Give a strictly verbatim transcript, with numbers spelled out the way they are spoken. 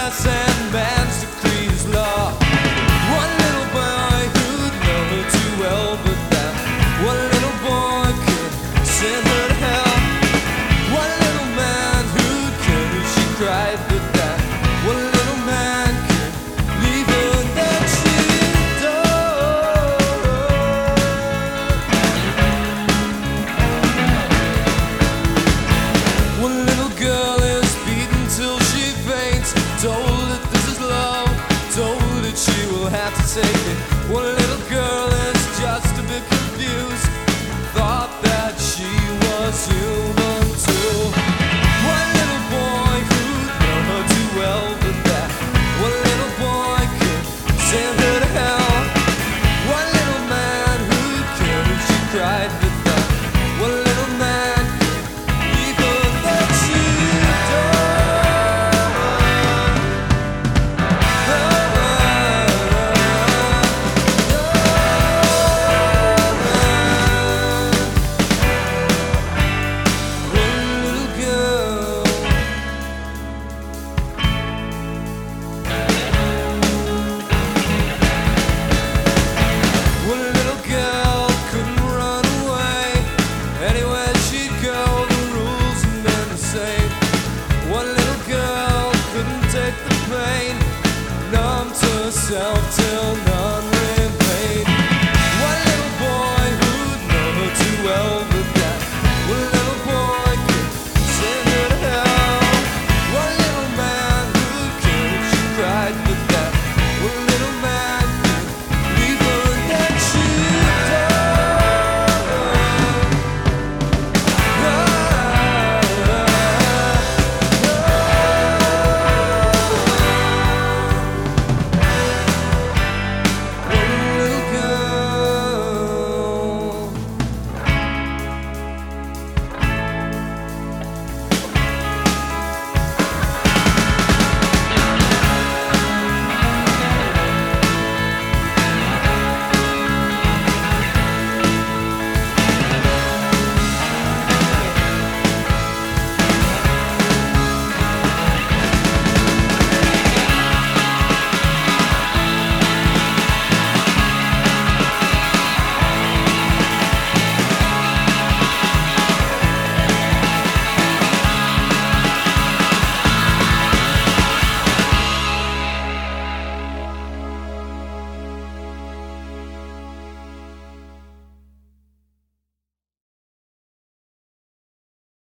universe and man's decrees law. One little boy who'd know her too well, but that one little boy could send her to hell. One little man who'd kill her, she cried, but that one little man could leave her, and then she'd die. One little girl is beaten till she faints, told that this is love, told that she will have to take it. One little girl is just a bit confused, thought that she was human too. One little boy who'd know her too well, but that one little boy could send her to hell. One little man who'd kill her, she cried, but that one little man could leave her, then she'd numb to herself.